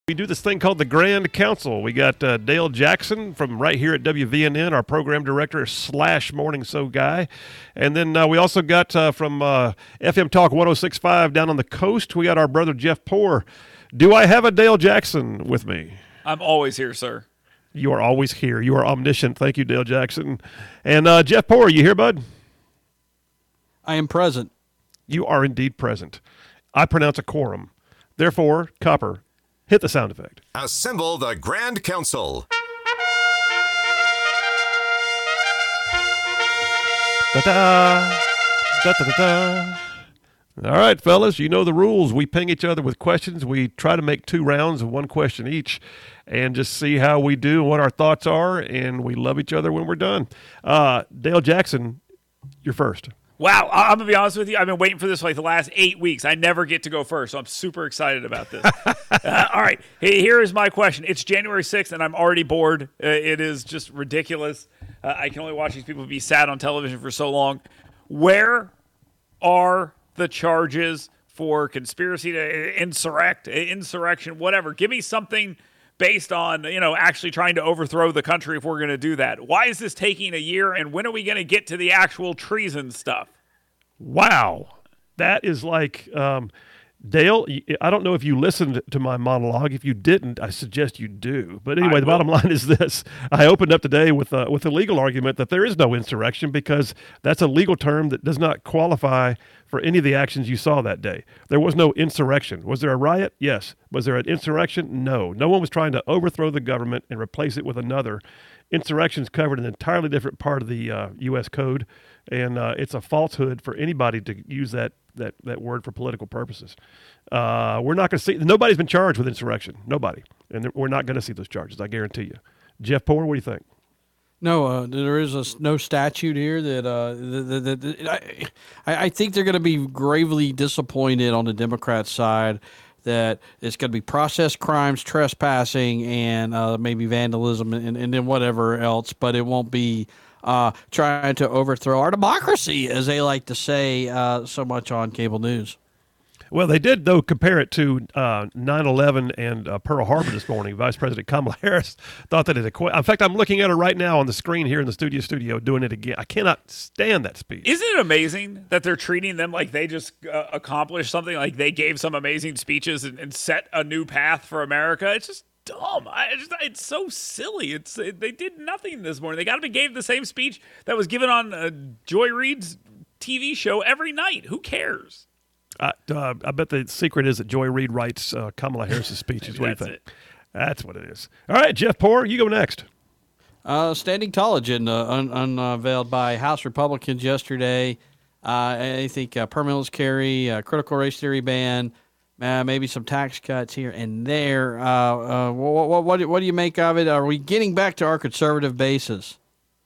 We do this thing called the Grand Council. We got Dale Jackson from right here at WVNN, our program director / morning show guy. And then we also got from FM Talk 106.5 down on the coast, we got our brother Jeff Poor. Do I have a Dale Jackson with me? I'm always here, sir. You are always here. You are omniscient. Thank you, Dale Jackson. And Jeff Poor, you here, bud? I am present. You are indeed present. I pronounce a quorum. Therefore, Copper, hit the sound effect. Assemble the Grand Council. Da-da! Da-da-da-da! All right, fellas, you know the rules. We ping each other with questions. We try to make 2 rounds of 1 question each and just see how we do and what our thoughts are, and we love each other when we're done. Dale Jackson, you're first. Wow, I'm going to be honest with you. I've been waiting for this for like the last 8 weeks. I never get to go first, so I'm super excited about this. All right, here is my question. It's January 6th, and I'm already bored. It is just ridiculous. I can only watch these people be sad on television for so long. Where are the charges for conspiracy to insurrection, whatever? Give me something based on, actually trying to overthrow the country if we're going to do that. Why is this taking a year, and when are we going to get to the actual treason stuff? Wow. That is like, Dale, I don't know if you listened to my monologue. If you didn't, I suggest you do. But anyway, the bottom line is this. I opened up today with a legal argument that there is no insurrection because that's a legal term that does not qualify for any of the actions you saw that day. There was no insurrection. Was there a riot? Yes. Was there an insurrection? No. No one was trying to overthrow the government and replace it with another. Insurrection's covered in an entirely different part of the U.S. Code, and it's a falsehood for anybody to use that word for political purposes. We're not going to see. Nobody's been charged with insurrection. Nobody, and we're not going to see those charges. I guarantee you. Jeff Poor, what do you think? No, there is no statute here that I think they're going to be gravely disappointed on the Democrat side that it's going to be process crimes, trespassing, and maybe vandalism, and then whatever else, but it won't be trying to overthrow our democracy, as they like to say so much on cable news. Well, they did, though, compare it to 9/11 and Pearl Harbor this morning. Vice President Kamala Harris thought that it equated. In fact, I'm looking at her right now on the screen here in the studio doing it again. I cannot stand that speech. Isn't it amazing that they're treating them like they just accomplished something, like they gave some amazing speeches and set a new path for America? It's just dumb. It's so silly. They did nothing this morning. They got up and gave the same speech that was given on Joy Reid's TV show every night. Who cares? I bet the secret is that Joy Reid writes Kamala Harris's speeches. What do you think? That's what it is. All right, Jeff Poor, you go next. Standing tall agenda unveiled by House Republicans yesterday. I think permitless carry, critical race theory ban, maybe some tax cuts here and there. What do you make of it? Are we getting back to our conservative basis?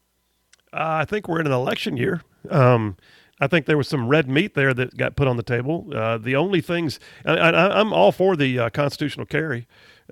I think we're in an election year. I think there was some red meat there that got put on the table. The only things I'm all for the constitutional carry,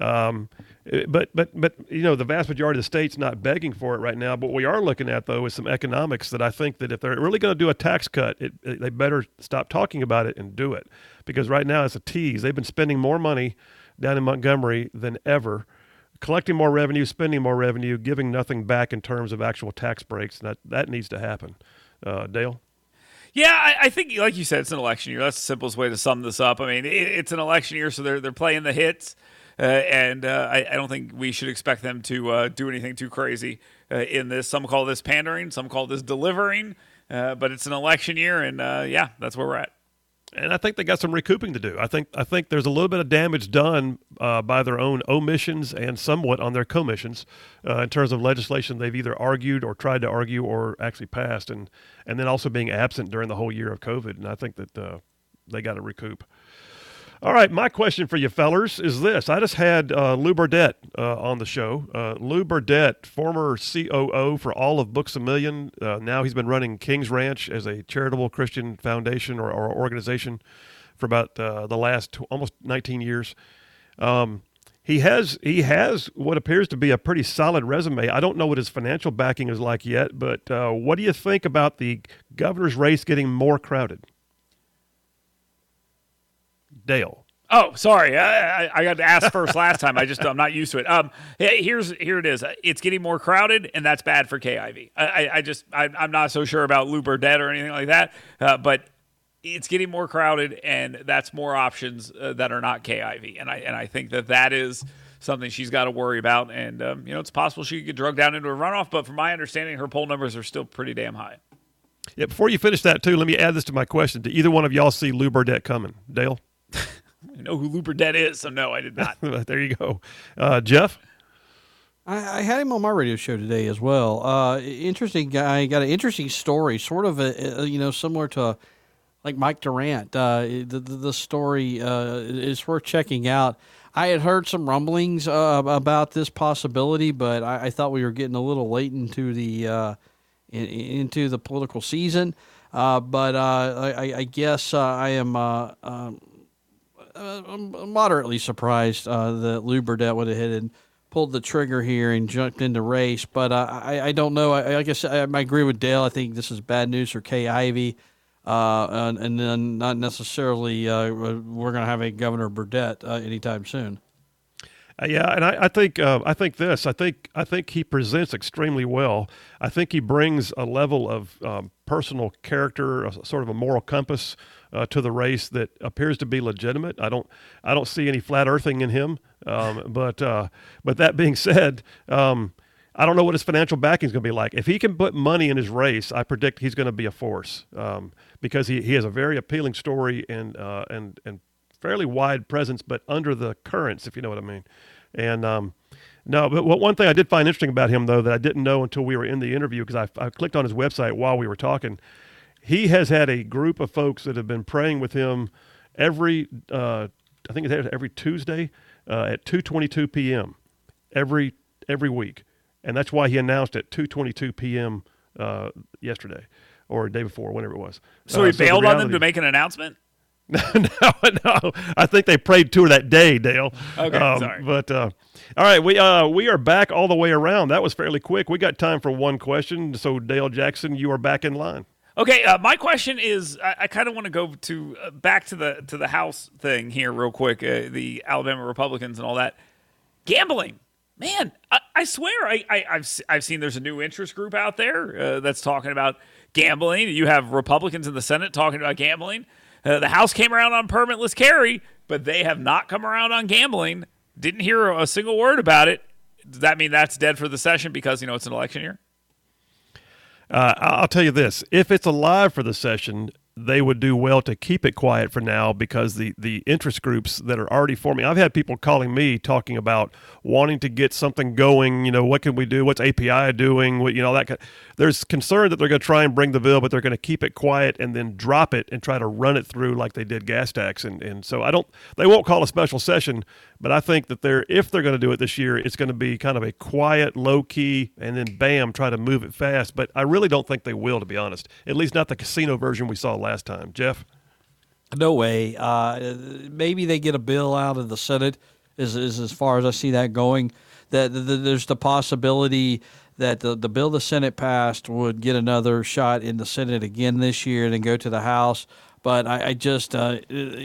but the vast majority of the states not begging for it right now. But what we are looking at though is some economics that I think that if they're really going to do a tax cut, they better stop talking about it and do it, because right now it's a tease. They've been spending more money down in Montgomery than ever, collecting more revenue, spending more revenue, giving nothing back in terms of actual tax breaks. And that needs to happen. Dale. Yeah, I think, like you said, it's an election year. That's the simplest way to sum this up. I mean, it's an election year, so they're playing the hits, and I don't think we should expect them to do anything too crazy in this. Some call this pandering, some call this delivering, but it's an election year, and that's where we're at. And I think they got some recouping to do. I think there's a little bit of damage done by their own omissions and somewhat on their commissions in terms of legislation they've either argued or tried to argue or actually passed, and then also being absent during the whole year of COVID. And I think that they got to recoup. All right, my question for you fellers is this. I just had Lou Burdett on the show. Lou Burdett, former COO for all of Books A Million. Now he's been running King's Ranch as a charitable Christian foundation or organization for about the last almost 19 years. He has what appears to be a pretty solid resume. I don't know what his financial backing is like yet, but what do you think about the governor's race getting more crowded? Dale. Oh, sorry. I got to ask first last time. I'm not used to it. Here it is. It's getting more crowded, and that's bad for KIV. I'm not so sure about Lou Burdett or anything like that, but it's getting more crowded, and that's more options that are not KIV. And I think that is something she's got to worry about. And it's possible she could get drugged down into a runoff, but from my understanding, her poll numbers are still pretty damn high. Yeah. Before you finish that too, let me add this to my question: do either one of y'all see Lou Burdett coming, Dale? I know who Lou Burdett is, so no, I did not. There you go. Jeff? I had him on my radio show today as well. Interesting guy, got an interesting story, sort of similar to like Mike Durant. The story is worth checking out. I had heard some rumblings about this possibility, but I thought we were getting a little late into the political season. But I guess I am I'm moderately surprised that Lou Burdett went ahead and pulled the trigger here and jumped into race. But I don't know. I guess I agree with Dale. I think this is bad news for Kay Ivey. And then not necessarily we're going to have a Governor Burdett anytime soon. Yeah, and I think he presents extremely well. I think he brings a level of personal character, sort of a moral compass to the race that appears to be legitimate. I don't see any flat earthing in him. But that being said, I don't know what his financial backing is going to be like. If he can put money in his race, I predict he's going to be a force because he has a very appealing story and fairly wide presence, but under the currents, if you know what I mean. And no, but one thing I did find interesting about him, though, that I didn't know until we were in the interview, because I clicked on his website while we were talking. He has had a group of folks that have been praying with him every Tuesday at 2:22 p.m. every week. And that's why he announced at 2:22 p.m. Yesterday or the day before, whenever it was. So he bailed on them to make an announcement? No. I think they prayed to her that day, Dale. Okay, sorry. But all right, we are back all the way around. That was fairly quick. We got time for one question. So, Dale Jackson, you are back in line. Okay, my question is, I kind of want to go to back to the House thing here real quick, the Alabama Republicans and all that. Gambling. Man, I swear I've seen there's a new interest group out there that's talking about gambling. You have Republicans in the Senate talking about gambling. The House came around on permitless carry, but they have not come around on gambling. Didn't hear a single word about it. Does that mean that's dead for the session because, it's an election year? I'll tell you this. If it's alive for the session, they would do well to keep it quiet for now because the interest groups that are already forming. I've had people calling me talking about wanting to get something going. What can we do? What's API doing? There's concern that they're going to try and bring the bill, but they're going to keep it quiet and then drop it and try to run it through like they did gas tax. And so they won't call a special session, but I think that if they're going to do it this year, it's going to be kind of a quiet, low key, and then bam, try to move it fast. But I really don't think they will, to be honest. At least not the casino version we saw last time. Jeff? No way. Maybe they get a bill out of the Senate is as far as I see that going. That there's the possibility that the bill the Senate passed would get another shot in the Senate again this year and then go to the House. But I just, there's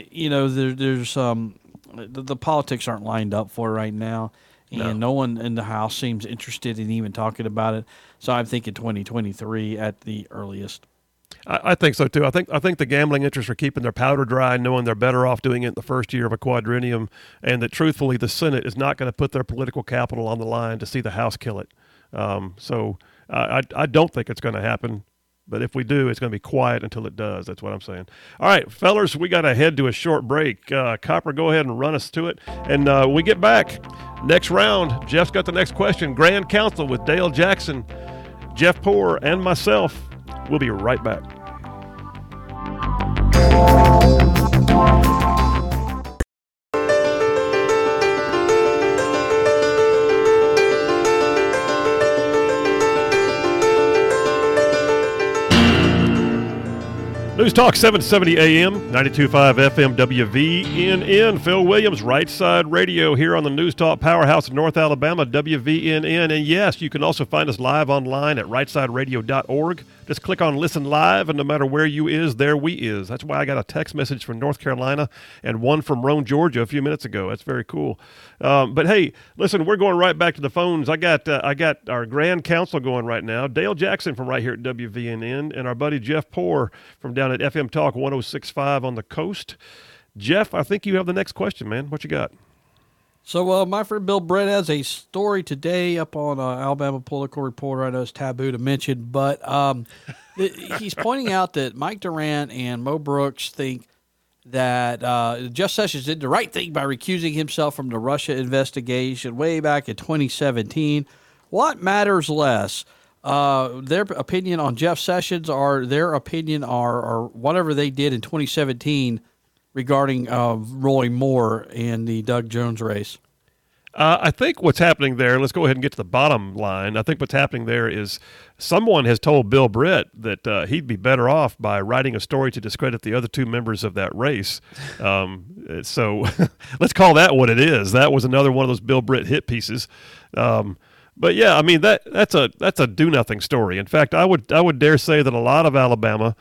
the politics aren't lined up for it right now. And no one in the House seems interested in even talking about it. So I'm thinking 2023 at the earliest. I think so too. I think the gambling interests are keeping their powder dry, knowing they're better off doing it in the first year of a quadrennium, and that truthfully the Senate is not going to put their political capital on the line to see the House kill it. So I don't think it's going to happen. But if we do, it's going to be quiet until it does. That's what I'm saying. All right, fellers, we got to head to a short break. Copper, go ahead and run us to it. And we get back. Next round, Jeff's got the next question. Grand Council with Dale Jackson, Jeff Poor, and myself. We'll be right back. News Talk 770 AM, 92.5 FM, WVNN. Phil Williams, Right Side Radio here on the News Talk Powerhouse of North Alabama, WVNN. And yes, you can also find us live online at rightsideradio.org. Just click on Listen Live, and no matter where you is, there we is. That's why I got a text message from North Carolina and one from Rome, Georgia a few minutes ago. That's very cool. But hey, listen, we're going right back to the phones. I got our Grand Council going right now. Dale Jackson from right here at WVNN, and our buddy Jeff Poore from down at FM Talk 106.5 on the coast. Jeff, I think you have the next question, man. What you got? So my friend Bill Britt has a story today up on Alabama Political Reporter. I know it's taboo to mention, but he's pointing out that Mike Durant and Mo Brooks think that Jeff Sessions did the right thing by recusing himself from the Russia investigation way back in 2017. What matters less? Their opinion on Jeff Sessions or their opinion or whatever they did in 2017 regarding Roy Moore in the Doug Jones race? I think what's happening there, let's go ahead and get to the bottom line. I think what's happening there is someone has told Bill Britt that he'd be better off by writing a story to discredit the other two members of that race. So let's call that what it is. That was another one of those Bill Britt hit pieces. But yeah, I mean that's a do nothing story. In fact, I would dare say that a lot of Alabama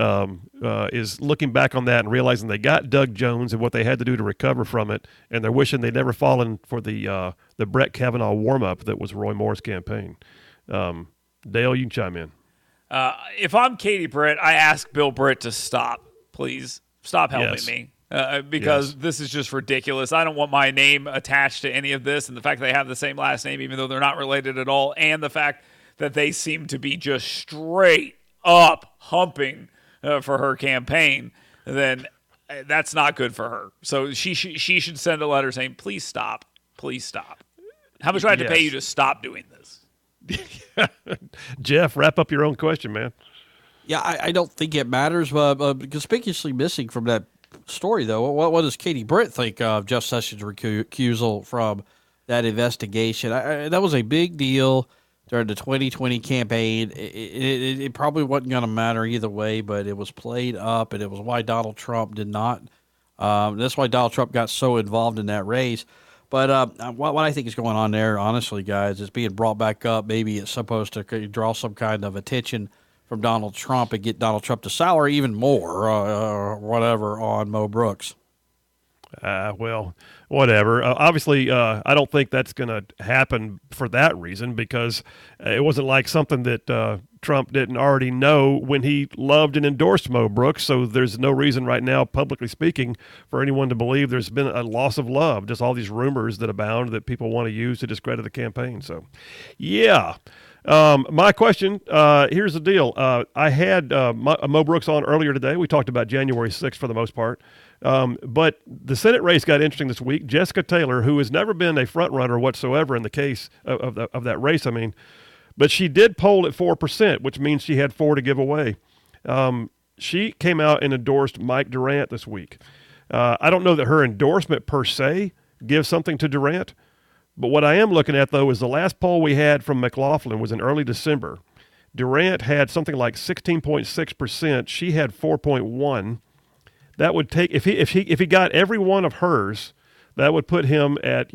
is looking back on that and realizing they got Doug Jones and what they had to do to recover from it, and they're wishing they'd never fallen for the Brett Kavanaugh warm up that was Roy Moore's campaign. Dale, you can chime in. If I'm Katie Britt, I ask Bill Britt to stop. Please stop helping Yes. me. Because Yes. this is just ridiculous. I don't want my name attached to any of this, and the fact they have the same last name, even though they're not related at all, and the fact that they seem to be just straight up humping for her campaign, then that's not good for her. So she should send a letter saying, "Please stop, please stop." How much do I have to pay Yes. you to stop doing this? Jeff, wrap up your own question, man. Yeah, I don't think it matters. Conspicuously missing from that story, though, what does Katie Britt think of Jeff Sessions' recusal from that investigation? That was a big deal during the 2020 campaign. It probably wasn't going to matter either way, but it was played up, and it was why Donald Trump did not. That's why Donald Trump got so involved in that race. But what I think is going on there, honestly, guys, is being brought back up. Maybe it's supposed to draw some kind of attention from Donald Trump and get Donald Trump to sour even more or whatever on Mo Brooks. Well, whatever. Obviously, I don't think that's going to happen for that reason, because it wasn't like something that Trump didn't already know when he loved and endorsed Mo Brooks. So there's no reason right now, publicly speaking, for anyone to believe there's been a loss of love. Just all these rumors that abound that people want to use to discredit the campaign. So, yeah. My question, here's the deal. I had Mo Brooks on earlier today. We talked about January 6th for the most part. But the Senate race got interesting this week. Jessica Taylor, who has never been a front runner whatsoever in the case of that race, but she did poll at 4%, which means she had 4 to give away. She came out and endorsed Mike Durant this week. I don't know that her endorsement per se gives something to Durant, but what I am looking at, though, is the last poll we had from McLaughlin was in early December. Durant had something like 16.6%. She had 4.1%. That would take, if he got every one of hers, that would put him at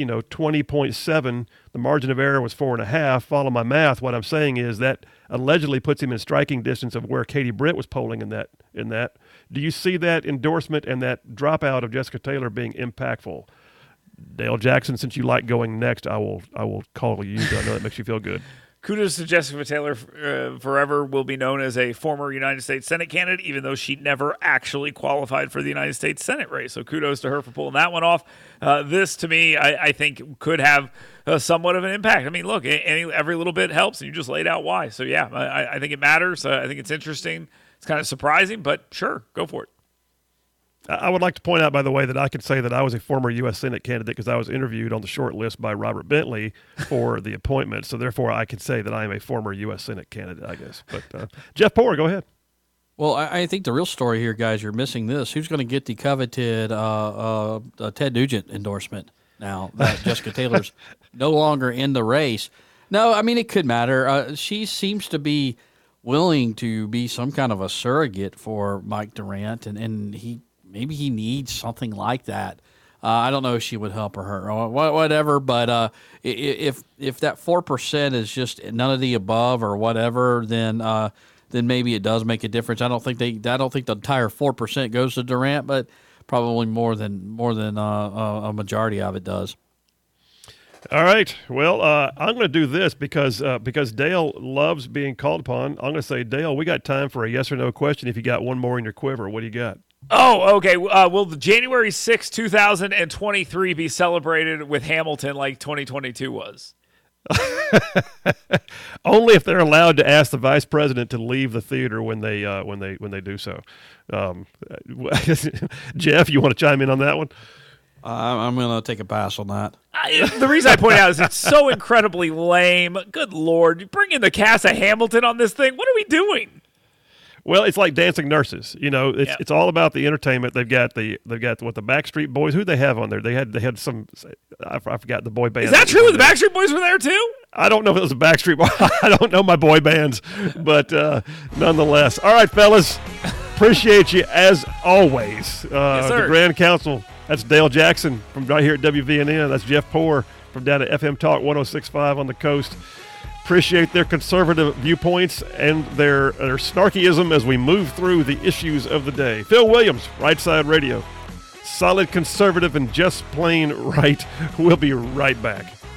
20.7. The margin of error was 4.5. Follow my math. What I'm saying is that allegedly puts him in striking distance of where Katie Britt was polling in that. Do you see that endorsement and that dropout of Jessica Taylor being impactful? Dale Jackson, since you like going next, I will call you. I know that makes you feel good. Kudos to Jessica Taylor. Forever will be known as a former United States Senate candidate, even though she never actually qualified for the United States Senate race. So kudos to her for pulling that one off. This, to me, I think could have somewhat of an impact. I mean, look, every little bit helps, and you just laid out why. So, yeah, I think it matters. I think it's interesting. It's kind of surprising, but sure, go for it. I would like to point out, by the way, that I could say that I was a former U.S. Senate candidate because I was interviewed on the short list by Robert Bentley for the appointment. So, therefore, I could say that I am a former U.S. Senate candidate, I guess. But Jeff Poore, go ahead. Well, I think the real story here, guys, you're missing this. Who's going to get the coveted Ted Nugent endorsement now that Jessica Taylor's no longer in the race? No, I mean, it could matter. She seems to be willing to be some kind of a surrogate for Mike Durant, and maybe he needs something like that. I don't know if she would help or hurt or whatever, but if that 4% is just none of the above or whatever, then then maybe it does make a difference. I don't think the entire 4% goes to Durant, but probably more than a majority of it does. All right. Well, I'm going to do this because Dale loves being called upon. I'm going to say, Dale, we got time for a yes or no question. If you got one more in your quiver, what do you got? Oh, okay. Will the January 6, 2023 be celebrated with Hamilton like 2022 was? Only if they're allowed to ask the vice president to leave the theater when they do so. Jeff, you want to chime in on that one? I'm going to take a pass on that. The reason I point out is it's so incredibly lame. Good Lord. You bring in the cast of Hamilton on this thing. What are we doing? Well, it's like Dancing Nurses. It's all about the entertainment. They've got the Backstreet Boys. Who they have on there? They had some. I forgot the boy band. Is that true? The Backstreet Boys were there too? I don't know if it was a Backstreet Boy. I don't know my boy bands, but nonetheless. All right, fellas. Appreciate you as always. Yes, sir. The Grand Council. That's Dale Jackson from right here at WVNN. That's Jeff Poor from down at FM Talk 106.5 on the coast. Appreciate their conservative viewpoints and their snarkyism as we move through the issues of the day. Phil Williams, Right Side Radio. Solid conservative and just plain right. We'll be right back.